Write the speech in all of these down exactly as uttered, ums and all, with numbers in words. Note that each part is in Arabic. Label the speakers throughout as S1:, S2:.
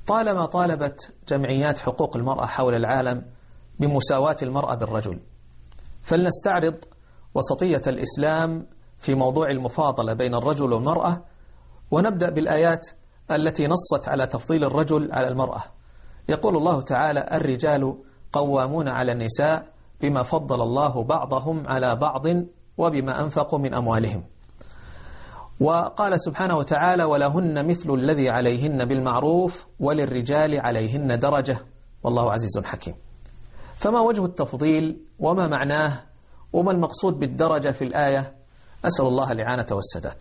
S1: طالما طالبت جمعيات حقوق المرأة حول العالم بمساواة المرأة بالرجل، فلنستعرض وسطية الإسلام في موضوع المفاضلة بين الرجل والمرأة، ونبدأ بالآيات التي نصت على تفضيل الرجل على المرأة. يقول الله تعالى: الرجال قوامون على النساء بما فضل الله بعضهم على بعض وبما أنفقوا من أموالهم. وقال سبحانه وتعالى: ولهن مثل الذي عليهن بالمعروف وللرجال عليهن درجة والله عزيز حكيم. فما وجه التفضيل وما معناه وما المقصود بالدرجة في الآية؟ أسأل الله الإعانة والسداد.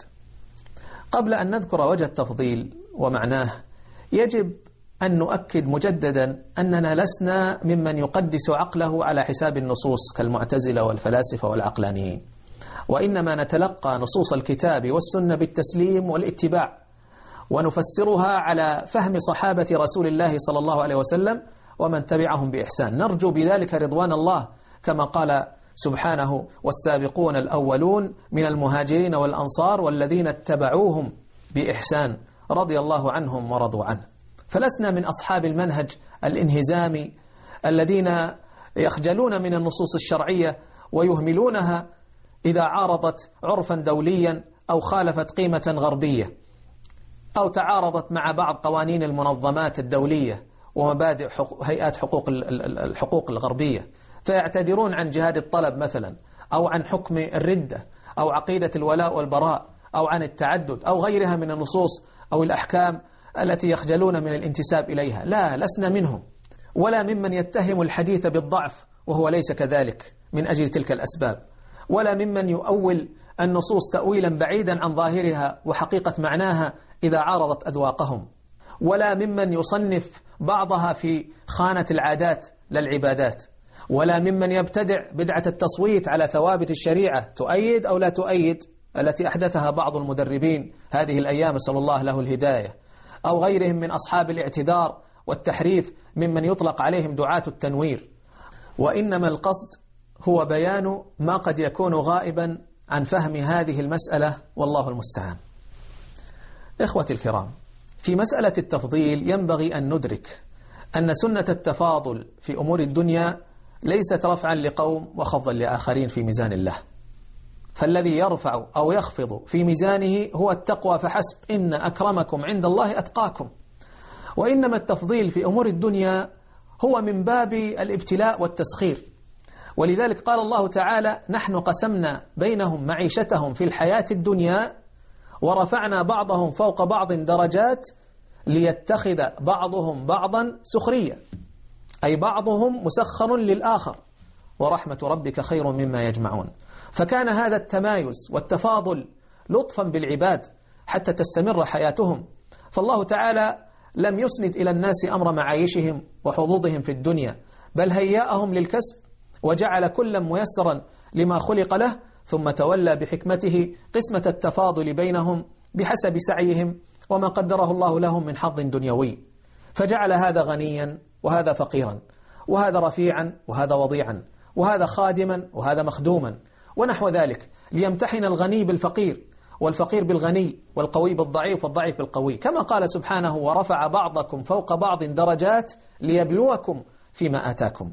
S1: قبل أن نذكر وجه التفضيل ومعناه، يجب أن نؤكد مجددا أننا لسنا ممن يقدس عقله على حساب النصوص كالمعتزلة والفلاسفة والعقلانيين، وإنما نتلقى نصوص الكتاب والسنة بالتسليم والاتباع، ونفسرها على فهم صحابة رسول الله صلى الله عليه وسلم ومن تبعهم بإحسان، نرجو بذلك رضوان الله، كما قال سبحانه: والسابقون الأولون من المهاجرين والأنصار والذين اتبعوهم بإحسان رضي الله عنهم ورضوا عنه. فلسنا من أصحاب المنهج الانهزامي الذين يخجلون من النصوص الشرعية ويهملونها إذا عارضت عرفا دوليا أو خالفت قيمة غربية أو تعارضت مع بعض قوانين المنظمات الدولية ومبادئ هيئات حقوق الحقوق الغربية، فيعتذرون عن جهاد الطلب مثلا، أو عن حكم الردة، أو عقيدة الولاء والبراء، أو عن التعدد، أو غيرها من النصوص أو الأحكام التي يخجلون من الانتساب إليها. لا، لسنا منهم، ولا ممن يتهم الحديث بالضعف وهو ليس كذلك من أجل تلك الأسباب، ولا ممن يؤول النصوص تأويلا بعيدا عن ظاهرها وحقيقة معناها إذا عارضت أذواقهم، ولا ممن يصنف بعضها في خانة العادات للعبادات، ولا ممن يبتدع بدعة التصويت على ثوابت الشريعة تؤيد أو لا تؤيد التي أحدثها بعض المدربين هذه الأيام، صلى الله له الهداية، أو غيرهم من أصحاب الاعتذار والتحريف ممن يطلق عليهم دعاة التنوير. وإنما القصد هو بيان ما قد يكون غائبا عن فهم هذه المسألة، والله المستعان. إخوتي الكرام، في مسألة التفضيل ينبغي أن ندرك أن سنة التفاضل في أمور الدنيا ليست رفعا لقوم وخفضا لآخرين في ميزان الله، فالذي يرفع أو يخفض في ميزانه هو التقوى فحسب، إن أكرمكم عند الله أتقاكم. وإنما التفضيل في أمور الدنيا هو من باب الابتلاء والتسخير، ولذلك قال الله تعالى: نحن قسمنا بينهم معيشتهم في الحياة الدنيا ورفعنا بعضهم فوق بعض درجات ليتخذ بعضهم بعضا سخريا، أي بعضهم مسخر للآخر، ورحمة ربك خير مما يجمعون. فكان هذا التمايز والتفاضل لطفا بالعباد حتى تستمر حياتهم، فالله تعالى لم يسند إلى الناس أمر معايشهم وحظوظهم في الدنيا، بل هيأهم للكسب وجعل كلا ميسرا لما خلق له، ثم تولى بحكمته قسمة التفاضل بينهم بحسب سعيهم وما قدره الله لهم من حظ دنيوي، فجعل هذا غنيا وهذا فقيرا، وهذا رفيعا وهذا وضيعا، وهذا خادما وهذا مخدوما ونحو ذلك، ليمتحن الغني بالفقير والفقير بالغني والقوي بالضعيف والضعيف بالقوي، كما قال سبحانه: ورفع بعضكم فوق بعض درجات ليبلوكم فيما آتاكم.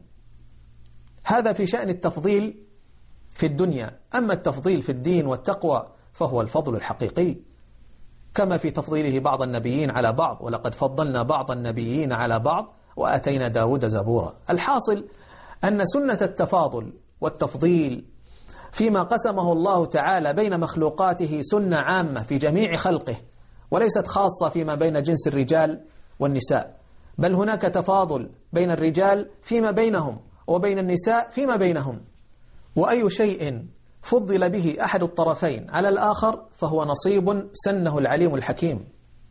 S1: هذا في شأن التفضيل في الدنيا. أما التفضيل في الدين والتقوى فهو الفضل الحقيقي، كما في تفضيله بعض النبيين على بعض: ولقد فضلنا بعض النبيين على بعض وآتينا داود زبورا. الحاصل أن سنة التفاضل والتفضيل فيما قسمه الله تعالى بين مخلوقاته سنة عامة في جميع خلقه، وليست خاصة فيما بين جنس الرجال والنساء، بل هناك تفاضل بين الرجال فيما بينهم وبين النساء فيما بينهم. وأي شيء فضل به أحد الطرفين على الآخر فهو نصيب سنه العليم الحكيم،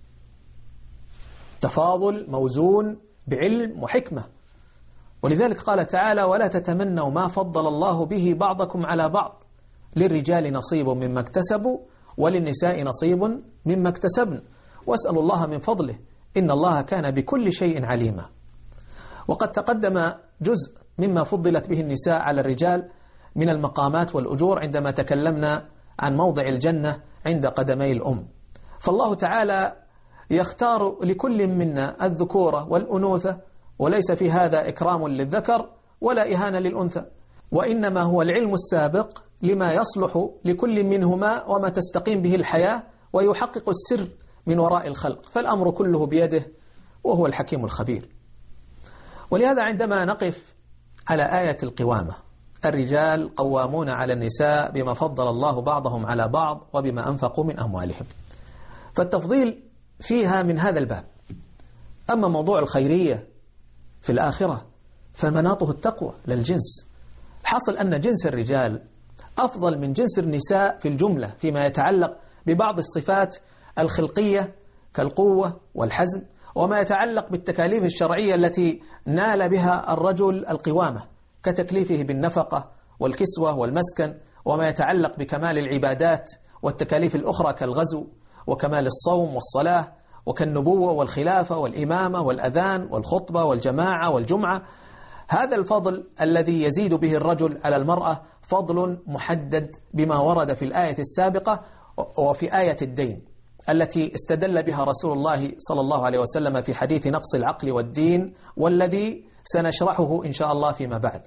S1: تفاضل موزون بعلم وحكمة. ولذلك قال تعالى: ولا تتمنوا ما فضل الله به بعضكم على بعض، للرجال نصيب مما اكتسبوا وللنساء نصيب مما اكتسبن، واسألوا الله من فضله إن الله كان بكل شيء عليما. وقد تقدم جزء مما فضلت به النساء على الرجال من المقامات والأجور عندما تكلمنا عن موضع الجنة عند قدمي الأم. فالله تعالى يختار لكل منا الذكورة والأنوثة، وليس في هذا إكرام للذكر ولا إهانة للأنثى، وإنما هو العلم السابق لما يصلح لكل منهما وما تستقيم به الحياة ويحقق السر من وراء الخلق، فالأمر كله بيده وهو الحكيم الخبير. ولهذا عندما نقف على آية القوامة، الرجال قوامون على النساء بما فضل الله بعضهم على بعض وبما أنفقوا من أموالهم، فالتفضيل فيها من هذا الباب. أما موضوع الخيرية في الآخرة فمناطه التقوى للجنس. الحاصل أن جنس الرجال أفضل من جنس النساء في الجملة فيما يتعلق ببعض الصفات الخلقية كالقوة والحزم، وما يتعلق بالتكاليف الشرعية التي نال بها الرجل القوامة كتكليفه بالنفقة والكسوة والمسكن، وما يتعلق بكمال العبادات والتكاليف الأخرى كالغزو وكمال الصوم والصلاة وكالنبوة والخلافة والإمامة والأذان والخطبة والجماعة والجمعة. هذا الفضل الذي يزيد به الرجل على المرأة فضل محدد بما ورد في الآية السابقة وفي آية الدين التي استدل بها رسول الله صلى الله عليه وسلم في حديث نقص العقل والدين، والذي سنشرحه إن شاء الله فيما بعد.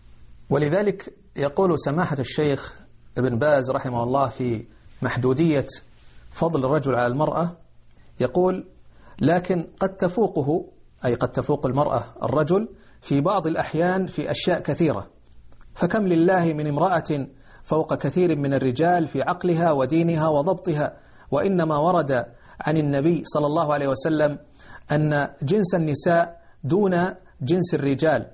S1: ولذلك يقول سماحة الشيخ ابن باز رحمه الله في محدودية فضل الرجل على المرأة، يقول: لكن قد تفوقه، أي قد تفوق المرأة الرجل في بعض الأحيان في أشياء كثيرة، فكم لله من امرأة فوق كثير من الرجال في عقلها ودينها وضبطها. وإنما ورد عن النبي صلى الله عليه وسلم أن جنس النساء دون جنس الرجال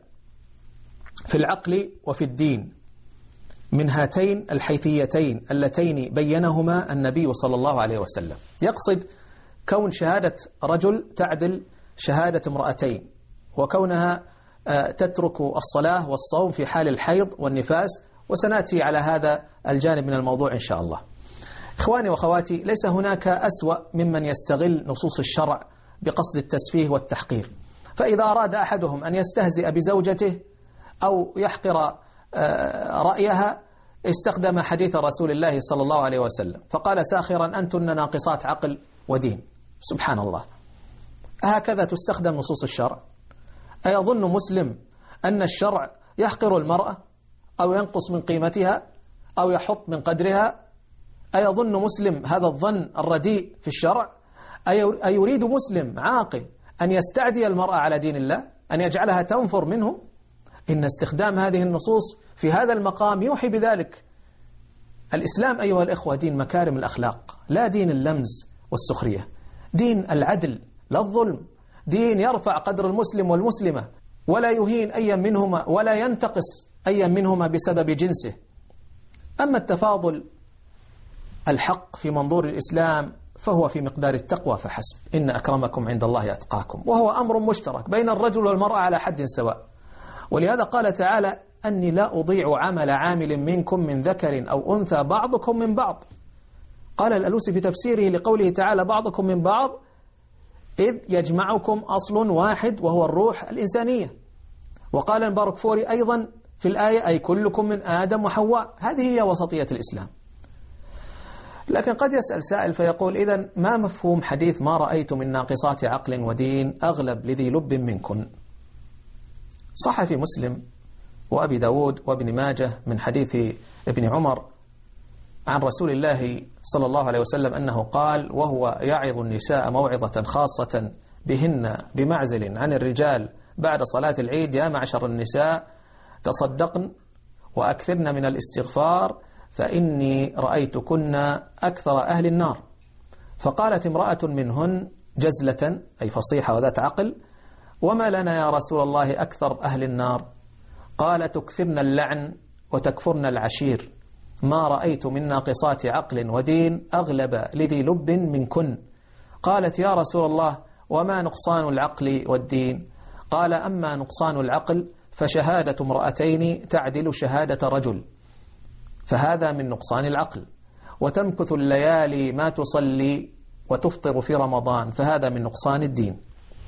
S1: في العقل وفي الدين من هاتين الحيثيتين اللتين بينهما النبي صلى الله عليه وسلم. يقصد كون شهادة رجل تعدل شهادة امرأتين، وكونها تترك الصلاة والصوم في حال الحيض والنفاس، وسنأتي على هذا الجانب من الموضوع إن شاء الله. إخواني وأخواتي، ليس هناك أسوأ ممن يستغل نصوص الشرع بقصد التسفيه والتحقير. فإذا أراد أحدهم أن يستهزئ بزوجته أو يحقر رأيها استخدم حديث رسول الله صلى الله عليه وسلم فقال ساخرا: أنتن ناقصات عقل ودين. سبحان الله، هكذا تستخدم نصوص الشرع؟ أيظن مسلم أن الشرع يحقر المرأة أو ينقص من قيمتها أو يحط من قدرها؟ أيظن مسلم هذا الظن الرديء في الشرع؟ أيريد مسلم عاقل أن يستعدي المرأة على دين الله، أن يجعلها تنفر منه؟ إن استخدام هذه النصوص في هذا المقام يوحي بذلك. الإسلام أيها الإخوة دين مكارم الأخلاق، لا دين اللمز والسخرية، دين العدل لا الظلم، دين يرفع قدر المسلم والمسلمة ولا يهين أي منهما ولا ينتقص أي منهما بسبب جنسه. أما التفاضل الحق في منظور الإسلام فهو في مقدار التقوى فحسب، إن أكرمكم عند الله أتقاكم، وهو أمر مشترك بين الرجل والمرأة على حد سواء. ولهذا قال تعالى: أني لا أضيع عمل عامل منكم من ذكر أو أنثى بعضكم من بعض. قال الألوسي في تفسيره لقوله تعالى بعضكم من بعض: إذ يجمعكم أصل واحد وهو الروح الإنسانية. وقال المبارك فوري أيضا في الآية: أي كلكم من آدم وحواء. هذه هي وسطية الإسلام. لكن قد يسأل سائل فيقول: إذن ما مفهوم حديث ما رأيت من ناقصات عقل ودين أغلب لذي لب منكن؟ صح في مسلم وأبي داود وابن ماجه من حديث ابن عمر عن رسول الله صلى الله عليه وسلم أنه قال وهو يعظ النساء موعظة خاصة بهن بمعزل عن الرجال بعد صلاة العيد: يا معشر النساء تصدقن وأكثرن من الاستغفار فإني رأيتكن أكثر أهل النار. فقالت امرأة منهن جزلة أي فصيحة وذات عقل: وما لنا يا رسول الله أكثر أهل النار؟ قال: تكثرن اللعن وتكفرن العشير، ما رأيت من ناقصات عقل ودين أغلب لذي لب منكن. قالت: يا رسول الله وما نقصان العقل والدين؟ قال: أما نقصان العقل فشهادة امرأتين تعدل شهادة رجل، فهذا من نقصان العقل. وتمكث الليالي ما تصلي وتفطر في رمضان، فهذا من نقصان الدين.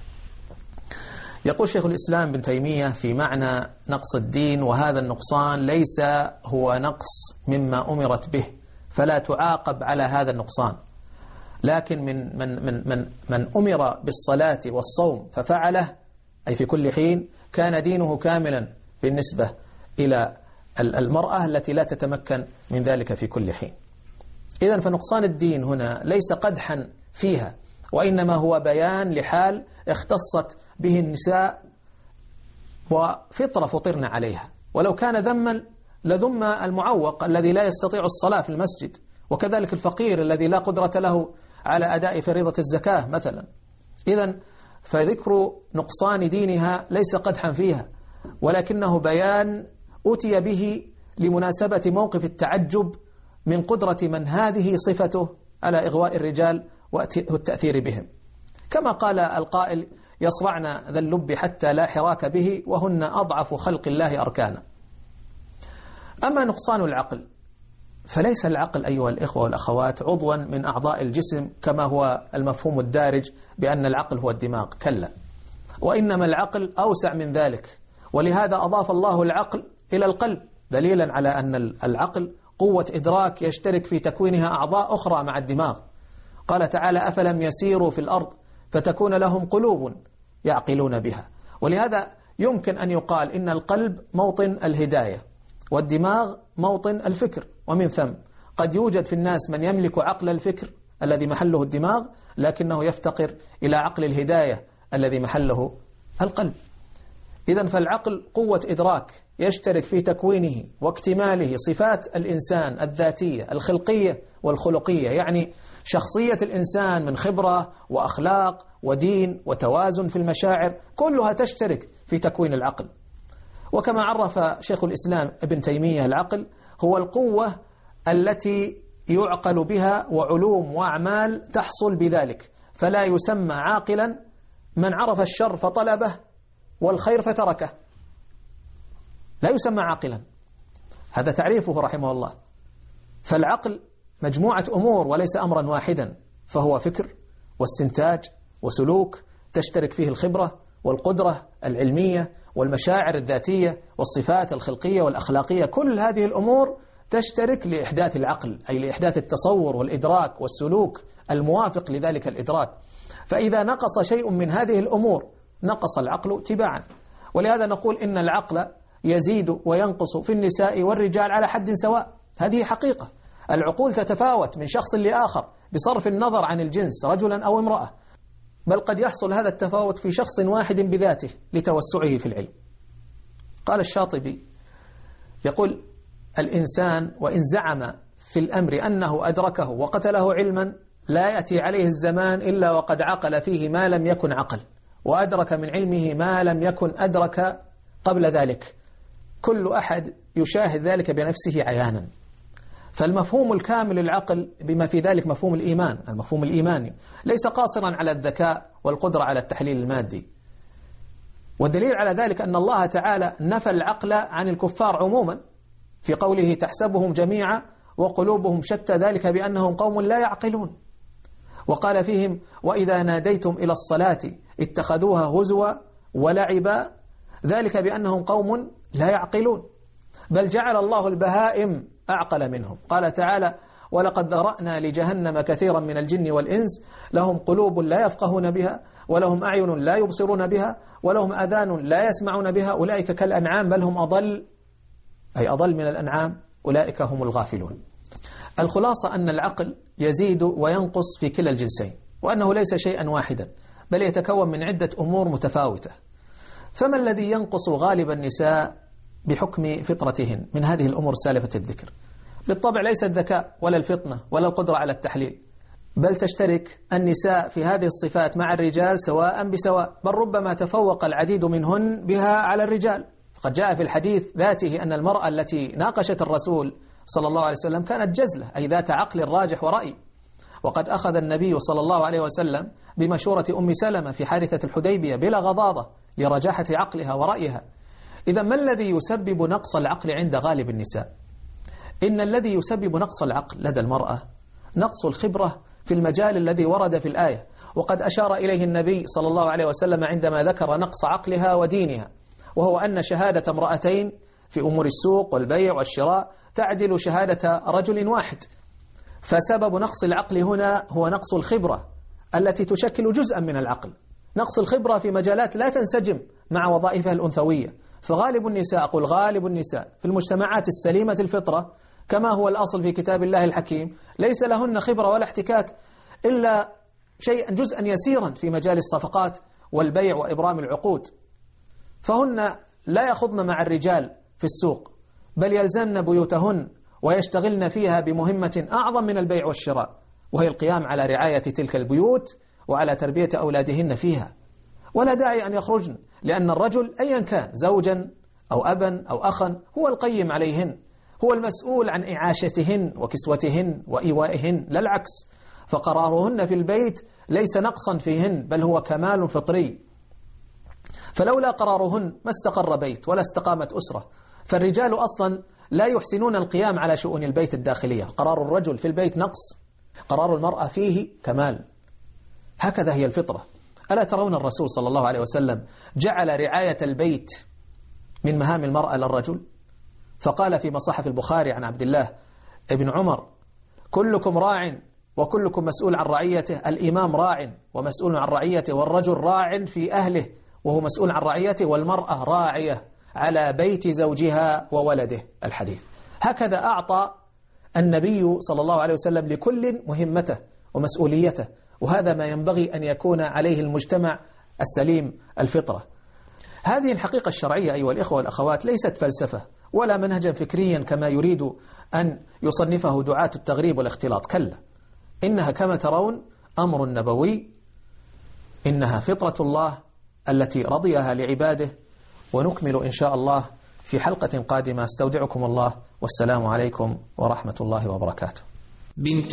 S1: يقول شيخ الإسلام بن تيمية في معنى نقص الدين: وهذا النقصان ليس هو نقص مما أمرت به، فلا تعاقب على هذا النقصان، لكن من من من من من أمر بالصلاة والصوم ففعله أي في كل حين كان دينه كاملا بالنسبة إلى المرأة التي لا تتمكن من ذلك في كل حين. إذن فنقصان الدين هنا ليس قدحا فيها، وإنما هو بيان لحال اختصت به النساء وفطرة فطرنا عليها. ولو كان ذما لذم المعوق الذي لا يستطيع الصلاة في المسجد، وكذلك الفقير الذي لا قدرة له على أداء فريضة الزكاة مثلا. إذن فذكر نقصان دينها ليس قدحا فيها، ولكنه بيان أتي به لمناسبة موقف التعجب من قدرة من هذه صفته على إغواء الرجال والتأثير بهم. كما قال القائل: يصرعن ذا اللب حتى لا حراك به وهن أضعف خلق الله أركانا. أما نقصان العقل فليس العقل أيها الإخوة والأخوات عضوا من أعضاء الجسم كما هو المفهوم الدارج بأن العقل هو الدماغ، كلا، وإنما العقل أوسع من ذلك. ولهذا أضاف الله العقل إلى القلب دليلا على أن العقل قوة إدراك يشترك في تكوينها أعضاء أخرى مع الدماغ. قال تعالى: أفلم يسيروا في الأرض فتكون لهم قلوب يعقلون بها. ولهذا يمكن أن يقال إن القلب موطن الهداية والدماغ موطن الفكر، ومن ثم قد يوجد في الناس من يملك عقل الفكر الذي محله الدماغ لكنه يفتقر إلى عقل الهداية الذي محله القلب. إذن فالعقل قوة إدراك يشترك في تكوينه واكتماله صفات الإنسان الذاتية الخلقية والخلقية، يعني شخصية الإنسان من خبرة وأخلاق ودين وتوازن في المشاعر كلها تشترك في تكوين العقل. وكما عرف شيخ الإسلام ابن تيمية العقل هو القوة التي يعقل بها وعلوم وأعمال تحصل بذلك، فلا يسمى عاقلا من عرف الشر فطلبه والخير فتركه، لا يسمى عاقلا. هذا تعريفه رحمه الله. فالعقل مجموعة أمور وليس أمرا واحدا، فهو فكر واستنتاج وسلوك تشترك فيه الخبرة والقدرة العلمية والمشاعر الذاتية والصفات الخلقية والأخلاقية. كل هذه الأمور تشترك لإحداث العقل، أي لإحداث التصور والإدراك والسلوك الموافق لذلك الإدراك. فإذا نقص شيء من هذه الأمور نقص العقل تباعا. ولهذا نقول إن العقل يزيد وينقص في النساء والرجال على حد سواء. هذه حقيقة. العقول تتفاوت من شخص لآخر بصرف النظر عن الجنس رجلا أو امرأة، بل قد يحصل هذا التفاوت في شخص واحد بذاته لتوسعه في العلم. قال الشاطبي يقول: الإنسان وإن زعم في الأمر أنه أدركه وقتله علما لا يأتي عليه الزمان إلا وقد عقل فيه ما لم يكن عقل، وأدرك من علمه ما لم يكن أدرك قبل ذلك. كل أحد يشاهد ذلك بنفسه عيانا. فالمفهوم الكامل للعقل بما في ذلك مفهوم الإيمان، المفهوم الإيماني ليس قاصرا على الذكاء والقدرة على التحليل المادي. والدليل على ذلك أن الله تعالى نفى العقل عن الكفار عموما في قوله: تحسبهم جميعا وقلوبهم شتى، ذلك بأنهم قوم لا يعقلون. وقال فيهم: وإذا ناديتم إلى الصلاة اتخذوها هزوا ولعبا، ذلك بأنهم قوم لا يعقلون. بل جعل الله البهائم أعقل منهم. قال تعالى: ولقد ذرأنا لجهنم كثيرا من الجن والإنس لهم قلوب لا يفقهون بها ولهم أعين لا يبصرون بها ولهم أذان لا يسمعون بها أولئك كالأنعام بل هم أضل، أي أضل من الأنعام، أولئك هم الغافلون. الخلاصة أن العقل يزيد وينقص في كلا الجنسين، وأنه ليس شيئا واحدا بل يتكون من عدة أمور متفاوتة. فما الذي ينقص غالب النساء بحكم فطرتهن من هذه الأمور سالفة الذكر؟ بالطبع ليس الذكاء ولا الفطنة ولا القدرة على التحليل، بل تشترك النساء في هذه الصفات مع الرجال سواء بسواء، بل ربما تفوق العديد منهن بها على الرجال. فقد جاء في الحديث ذاته أن المرأة التي ناقشت الرسول صلى الله عليه وسلم كانت جزلة، أي ذات عقل راجح ورأي. وقد أخذ النبي صلى الله عليه وسلم بمشورة أم سلمة في حادثة الحديبية بلا غضاضة لرجاحة عقلها ورأيها. إذا ما الذي يسبب نقص العقل عند غالب النساء؟ إن الذي يسبب نقص العقل لدى المرأة نقص الخبرة في المجال الذي ورد في الآية، وقد أشار إليه النبي صلى الله عليه وسلم عندما ذكر نقص عقلها ودينها، وهو أن شهادة امرأتين في أمور السوق والبيع والشراء تعدل شهادة رجل واحد. فسبب نقص العقل هنا هو نقص الخبرة التي تشكل جزءا من العقل، نقص الخبرة في مجالات لا تنسجم مع وظائفها الأنثوية. فغالب النساء، أقول غالب النساء في المجتمعات السليمة الفطرة كما هو الأصل في كتاب الله الحكيم، ليس لهن خبرة ولا احتكاك إلا شيئا جزءا يسيرا في مجال الصفقات والبيع وإبرام العقود، فهن لا يخضن مع الرجال في السوق، بل يلزمن بيوتهن ويشتغلن فيها بمهمة أعظم من البيع والشراء، وهي القيام على رعاية تلك البيوت وعلى تربية أولادهن فيها. ولا داعي أن يخرجن، لأن الرجل أيا كان زوجا أو أبا أو أخا هو القيم عليهن، هو المسؤول عن إعاشتهن وكسوتهن وإيوائهن، لا العكس. فقرارهن في البيت ليس نقصا فيهن، بل هو كمال فطري. فلولا قرارهن ما استقر بيت ولا استقامت أسرة. فالرجال أصلا لا يحسنون القيام على شؤون البيت الداخلية، قرار الرجل في البيت نقص، قرار المرأة فيه كمال. هكذا هي الفطرة. ألا ترون الرسول صلى الله عليه وسلم جعل رعاية البيت من مهام المرأة للرجل؟ فقال في مصحف البخاري عن عبد الله ابن عمر: كلكم راع وكلكم مسؤول عن رعيته، الإمام راع ومسؤول عن رعيته، والرجل راع في أهله وهو مسؤول عن رعيته، والمرأة راعية على بيت زوجها وولده. الحديث. هكذا أعطى النبي صلى الله عليه وسلم لكل مهمته ومسؤوليته، وهذا ما ينبغي أن يكون عليه المجتمع السليم الفطرة. هذه الحقيقة الشرعية أيها الإخوة والأخوات ليست فلسفة ولا منهجا فكريا كما يريد أن يصنفه دعاة التغريب والاختلاط، كلا، إنها كما ترون أمر نبوي، إنها فطرة الله التي رضيها لعباده. ونكمل إن شاء الله في حلقة قادمة. استودعكم الله، والسلام عليكم ورحمة الله وبركاته.
S2: بنت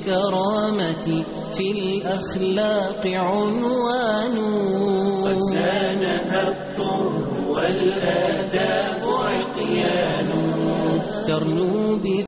S2: الكرامة في الأخلاق عنوان، قد زانها الطهر والآداب عقيان، ترنو